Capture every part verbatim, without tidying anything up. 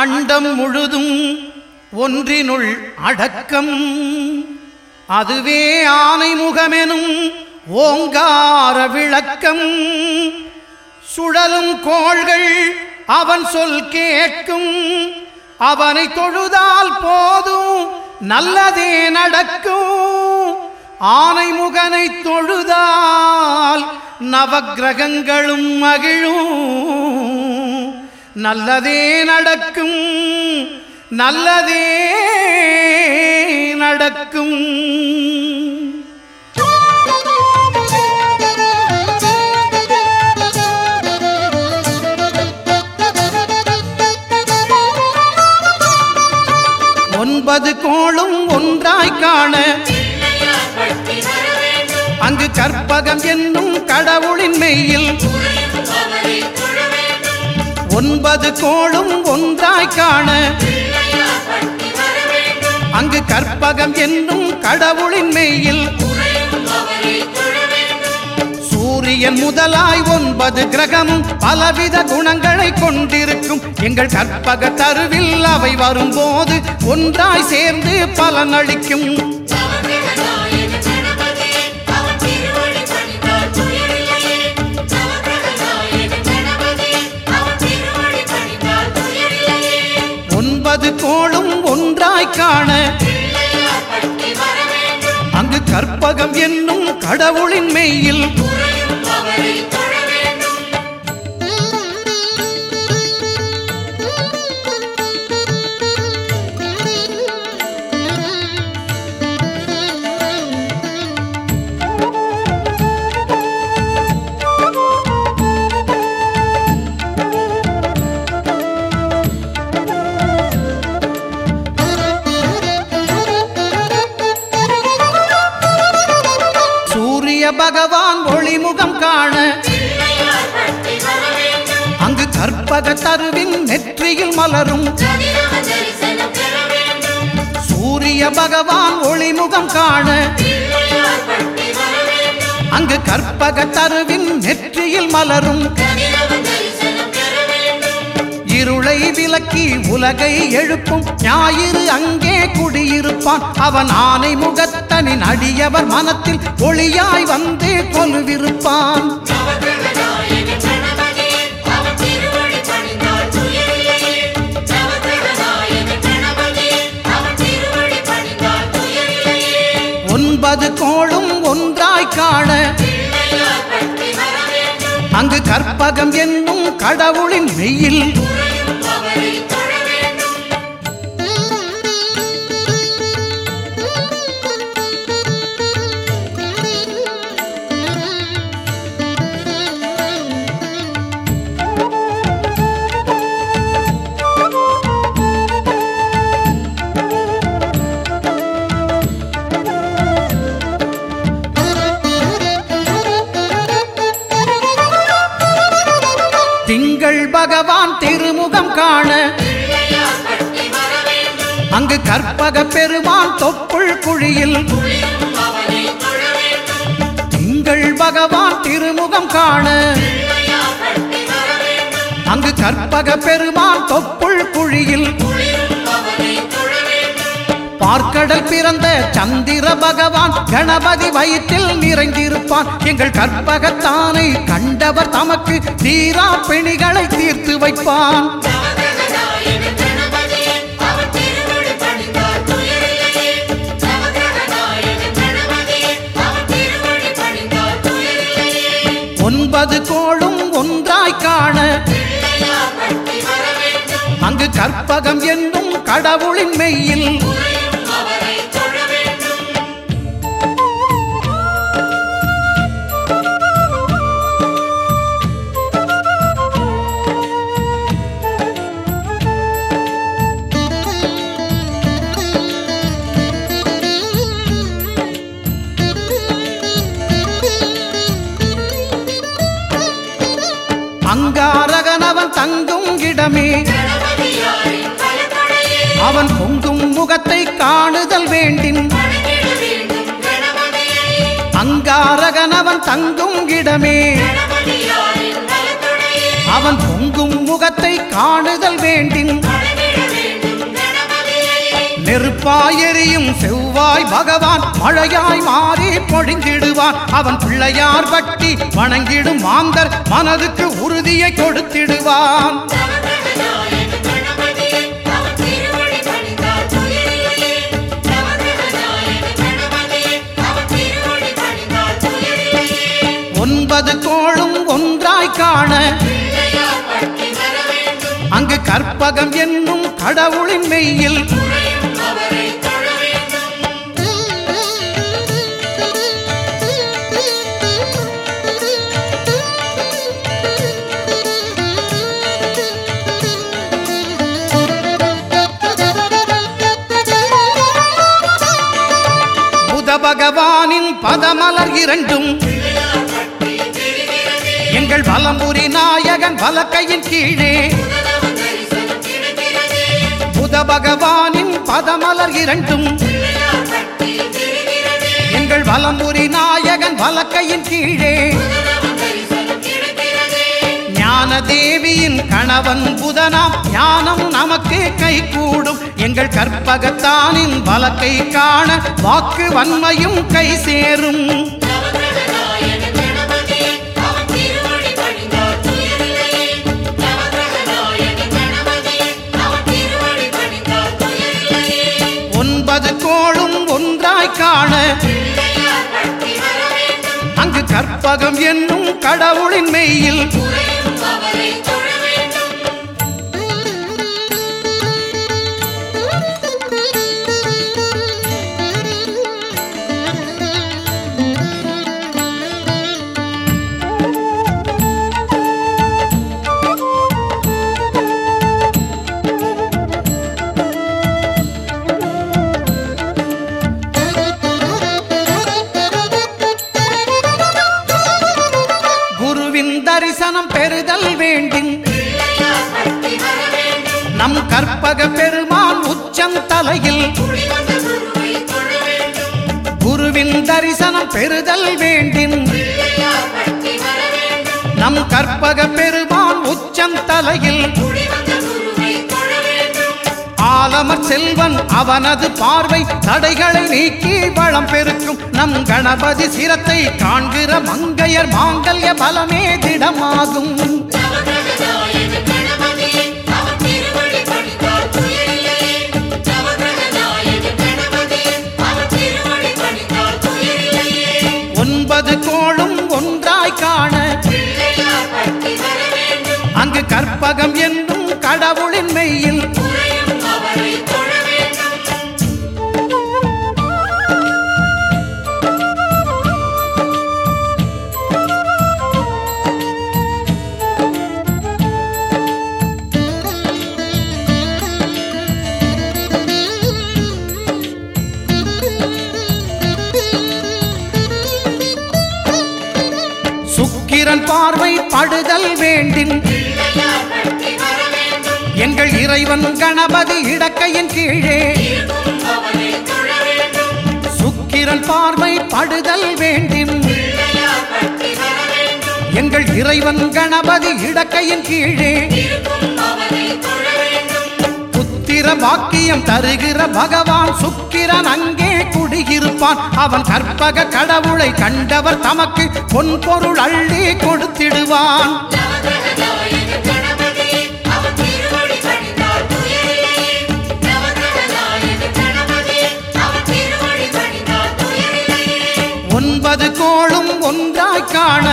அண்டம் முழுதும் ஒன்றினுள் அடக்கம் அதுவே ஆனை முகமெனும் ஓங்கார விளக்கம் சுழலும் கோள்கள் அவன் சொல் கேட்கும் அவனை தொழுதால் போதும் நல்லதே நடக்கும் ஆனை முகனை தொழுதால் நவக்கிரகங்களும் மகிழும் நல்லதே நடக்கும் நல்லதே நடக்கும் ஒன்பது கோளும் ஒன்றாய் காண அங்கு கற்பகம் என்னும் கடவுளின் மெய்யில் ஒன்பது கோளும் ஒன்றாய் காண அங்கு கற்பகம் என்னும் கடவுளின் மெய்யில் சூரியன் முதலாய் ஒன்பது கிரகமும் பலவித குணங்களை கொண்டிருக்கும் எங்கள் கற்பக தருவில் அவை வரும்போது ஒன்றாய் சேர்ந்து பலனளிக்கும் ஒன்பது கோளும் ஒன்றாய் காண அங்கு கற்பகம் என்னும் கடவுளின் மெய்யில் பகவான் ஒளிமுகம் காண அங்கு கற்பக தருவின் நெற்றியில் மலரும் சூரிய பகவான் ஒளிமுகம் காண அங்கு கற்பக தருவின் நெற்றியில் மலரும் இருளை விலக்கி உலகை எழுப்பும் ஞாயிறு அங்கே குடியிருப்பான் அவன் ஆனை முகத்தனின் அடியவர் மனத்தில் ஒளியாய் வந்து கொலுவிருப்பான் ஒன்பது கோளும் ஒன்றாய் காண அங்கு கற்பகம் என்னும் கடவுளின் மெய்யில் திங்கள் பகவான் திருமுகம் காண அங்கு கற்பக பெருமான் தொப்புள் குழியில் திங்கள் பகவான் திருமுகம் காண அங்கு கற்பக பெருமான் தொப்புள் குழியில் பார்க்கடல் பிறந்த சந்திர பகவான் கணபதி வயிற்றில் நிறைந்திருப்பான் எங்கள் கற்பகத்தானை கண்டவர் தமக்கு தீரா பிணிகளை தீர்த்து வைப்பான் ஒன்பது கோளும் ஒன்றாய் காண அங்கு கற்பகம் என்னும் கடவுளின் மெய்யில் அங்காரகனவன் தங்கும் இடமே அவன் பொங்கும் முகத்தை காணுதல் வேண்டின் அங்காரகனவன் தங்கும் இடமே அவன் பொங்கும் முகத்தை காணுதல் வேண்டின் நெருப்பாயெறியும் செவ்வாய் பகவான் மழையாய் மாறி பொழிந்திடுவான். அவன் பிள்ளையார் பட்டி வணங்கிடும் மாந்தர் மனதுக்கு உறுதியை கொடுத்திடுவான். ஒன்பது கோளும் ஒன்றாய் காண அங்கு கற்பகம் என்னும் கடவுளின் மெய்யில் புத பகவானின் பதமலர் இரண்டும் எங்கள் வலம்புரி நாயகன் வலக்கையின் கீழே. புத பகவானின் பதமலர் இரண்டும் எங்கள் வலம்புரி நாயகன் வலக்கையின் கீழே. ஞான தேவியின் கணவன் புதனாம் ஞானம் நமக்கு கை கூடும். எங்கள் கற்பகத்தானின் வலக்கை காண வாக்கு வன்மையும் கை சேரும். ஒன்பது கோளும் ஒன்றாய் காண அங்கு கற்பகம் என்னும் கடவுளின் மெய்யில் தரிசனம் பெறுதல் வேண்டும். நம் கற்பக பெருமான் உச்சந்தலையில் குருவின் தரிசனம் பெறுதல் வேண்டும். நம் கற்பக பெருமான் உச்சந்தலையில் ஆலமர் செல்வன் அவனது பார்வை தடைகளை நீக்கி வளம் பெருக்கும். நம் கணபதி சிரத்தை காண்கிற மங்கையர் மாங்கல்ய பலமே திடமாகும். ஒன்பது கோளும் ஒன்றாய் காண அங்கு கற்பகம் என்னும் கடவுளின் மெய்யில் சுக்கிரன் பார்வை படுதல் வேண்டும். எங்கள் இறைவன் கணபதி இடக்கையின் கீழே சுக்கிரன் பார்வை படுதல் வேண்டும். எங்கள் இறைவன் கணபதி இடக்கையின் கீழே புத்திர பாக்கியம் தருகிற பகவான் சுக்கிரன் அங்கே குடியிருப்பான். அவன் கற்பக கடவுளை கண்டவர் தமக்கு பொன் பொருள் அள்ளி கொடுத்திடுவான். ஒன்பது கோளும் ஒன்றாய் காண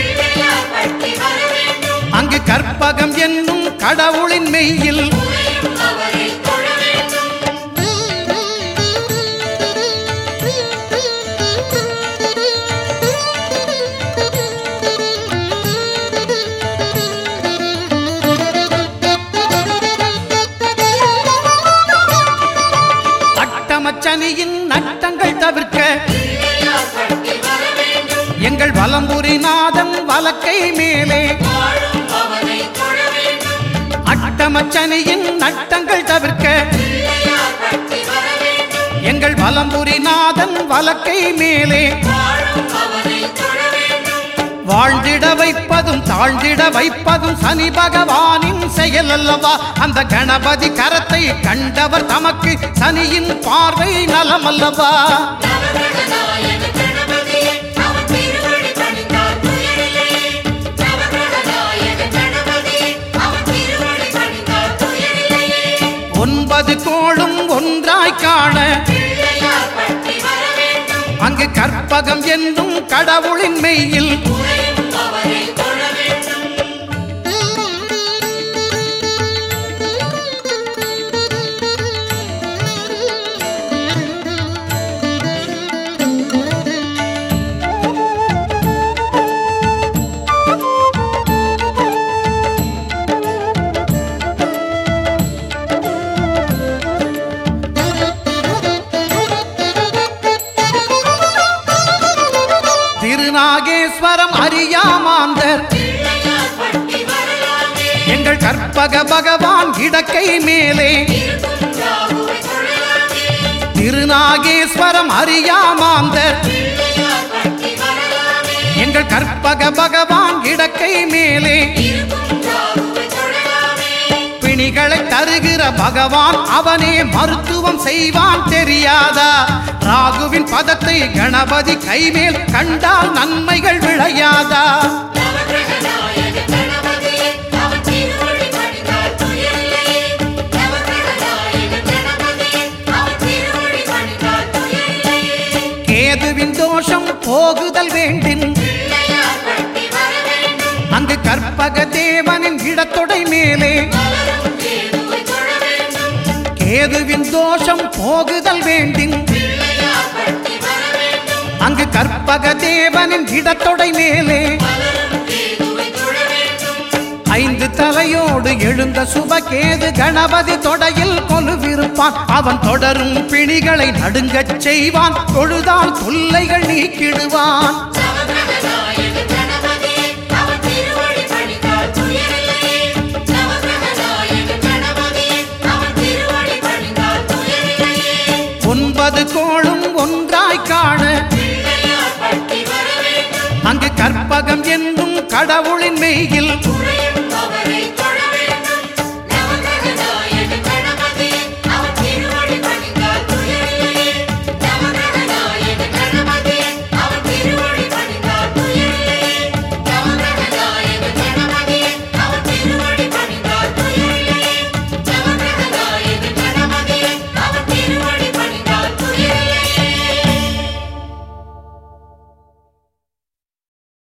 அங்கு கற்பகம் என்னும் கடவுளின் மெய்யில் அட்டமச்சனியின் நட்டங்கள் தவிர்க்க எங்கள் வலம்புரி நாதம் வலக்கை மேலே அட்டமச்சனியின் நட்டங்கள் தவிர்க்க எங்கள் வலம்புரி நாதன் வலக்கை மேலே வாழ்ந்திட வைப்பதும் தாழ்ந்திட வைப்பதும் சனி பகவானின் செயல் அல்லவா? அந்த கணபதி கரத்தை கண்டவர் தமக்கு சனியின் பார்வை நலம் அல்லவா? ஒன்பது கோளும் ஒன்றாய் காண அங்கு கற்பகம் என்னும் கடவுளின் மெய்யில் திருநாகேஸ்வரம் அறியாமாந்தர் எங்கள் கற்பக பகவான் இடக்கை மேலே திருநாகேஸ்வரம் அறியாமாந்தர் எங்கள் கற்பக பகவான் இடக்கை மேலே பிணிகளை தருகிற பகவான் அவனே மருத்துவம் செய்வான் தெரியாதா? ராகுவின் பதத்தை கணபதி கைமேல் கண்டால் நன்மைகள் விளையாதா? கேதுவின் தோஷம் போகுதல் வேண்டின் அங்கு கற்பக தேவனின் இடத்தொடை மேலே கேதுவின் தோஷம் போகுதல் வேண்டின் அங்கு கற்பக தேவனின் இடத்தொடை மேலே ஐந்து தலையோடு எழுந்த சுபகேது கணபதி தொடையில் கொலுவிருப்பான். அவன் தொடரும் பிணிகளை நடுங்கச் செய்வான். தொழுதால் தொல்லைகள் நீக்கிடுவான். ஒன்பது கோளும் ஒன்றாய் காண அங்கு கற்பகம் என்னும் கடவுள்